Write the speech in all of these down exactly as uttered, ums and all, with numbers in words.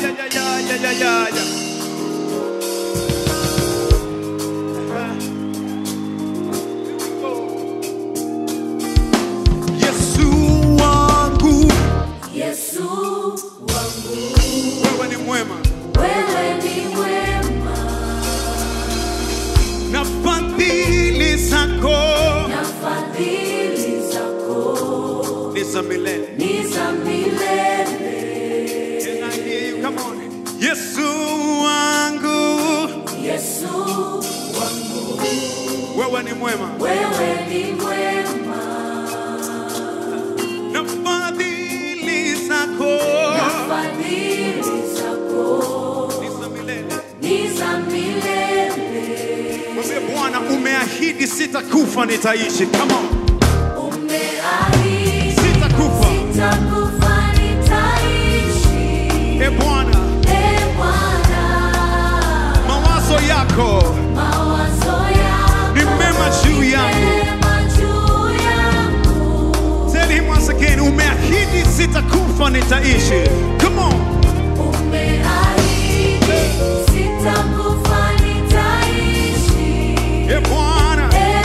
Sitakufa nitaishi. Come on. Umeahidi Sitakufa. Sitakufa nitaishi. E Bwana. E Bwana. Mawazo yako. Mawazo yako. Ni mema juu yangu. Mema juu yangu. Tell him once again. Umeahidi sitakufa nitaishi. Come on. Umeahidi sitakufa nitaishi. E Bwana.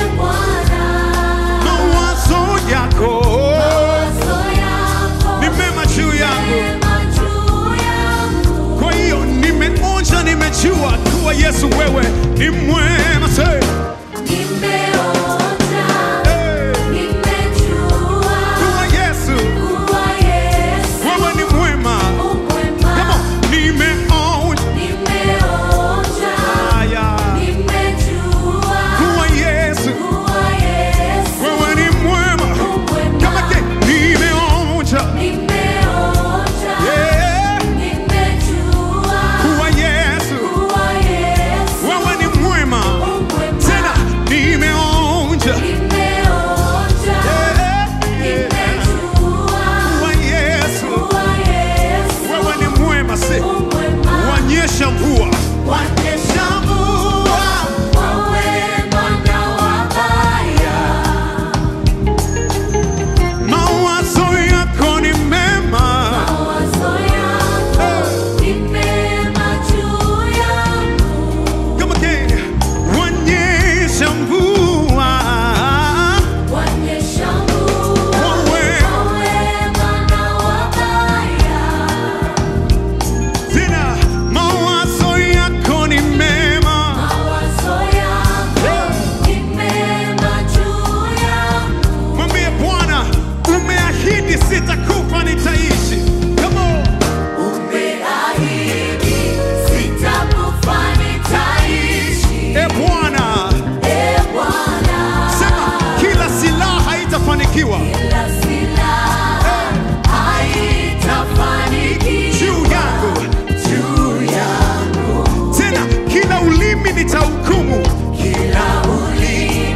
Yako. Mawazo yako ni mema juu yangu. Kwa hiyo nimeonja, nimejua kuwa Yesu wewe ni mwema. Say nimeonja, hey. Nimejua kuwa Yesu, kuwa Yesu wewe ni mwema. Come on. Nimeonja, nimeonja, aya. Nimejua kuwa Yesu, kuwa Yesu wewe ni mwema. Kama ke nimeonja, nimeonja, yeah. Nimejua kuwa Yesu, kuwa Yesu wewe ni mwema. Tena nimeonja, nimeonja, yeah. nimejua kuwa Yesu, kuwa Yesu wewe ni mwema. Se wanyesha mvua, wanyesha mvua kwa wema na wabaya. mawazo yako ni mema. Mawazo yako ni mema juu yangu. Come again. Wanyesha mvua, Wanyesha mvua kwa we- kwa wema na wabaya. tena mawazo yako ni mema. Mawazo yako ni mema juu yangu. Mwambie Bwana, umeahidi sitakufa nitaishi. Come on. Umeahidi sitakufa nitaishi. E Bwana, E Bwana, sema kila silaha haitafanikiwa kila silaha haitafanikiwa juu yangu. juu yangu. Tena kila ulimi nitahukumu. Kila ulimi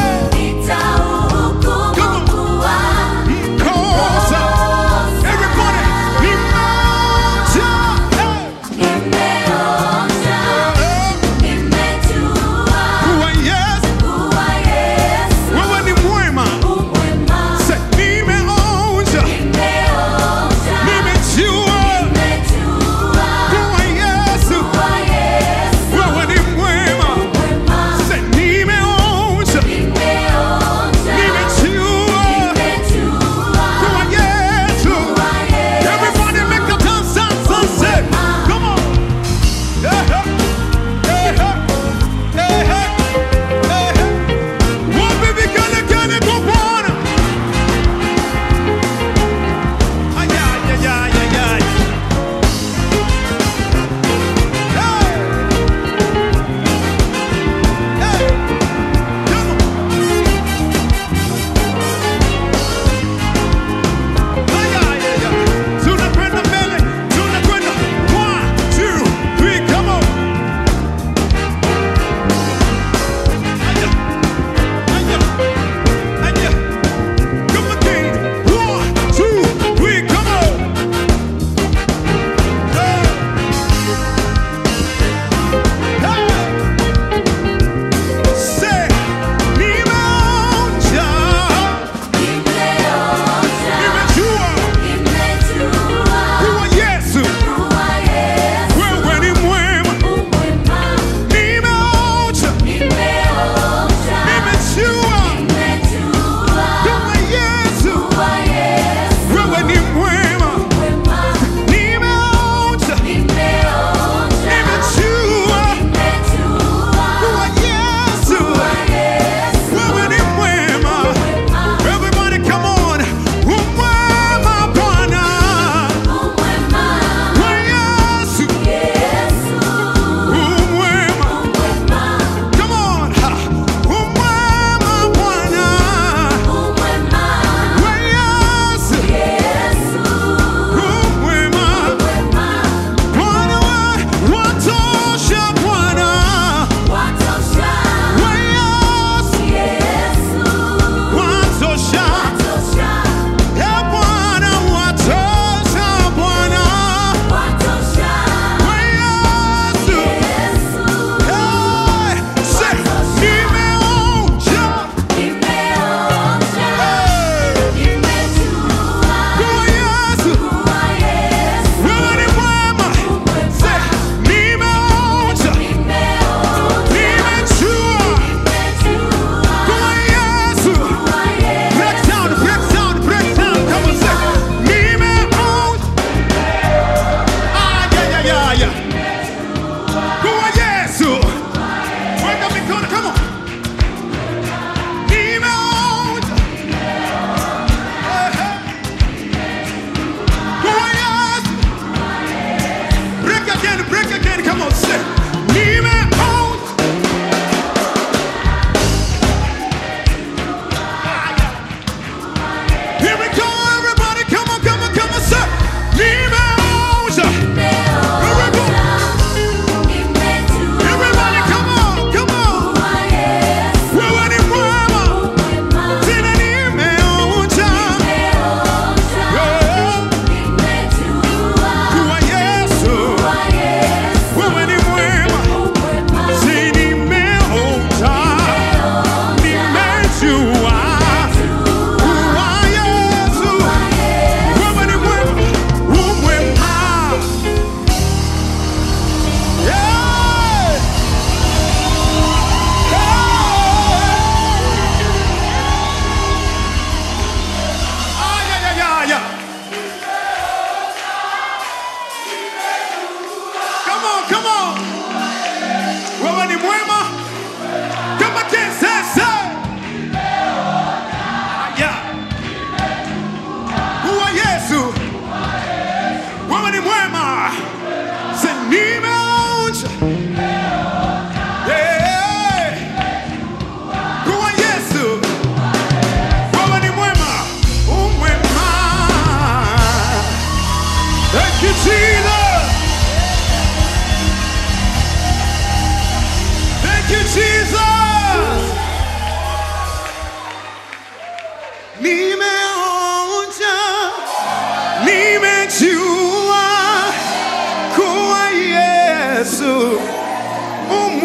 nitauhukumu kuwa Mkosa. Everybody, nimeonja. nimeonja, nimejua Kuwa Yesu, kuwa Yesu wewe ni mwema. umwema. Se,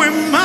mwema.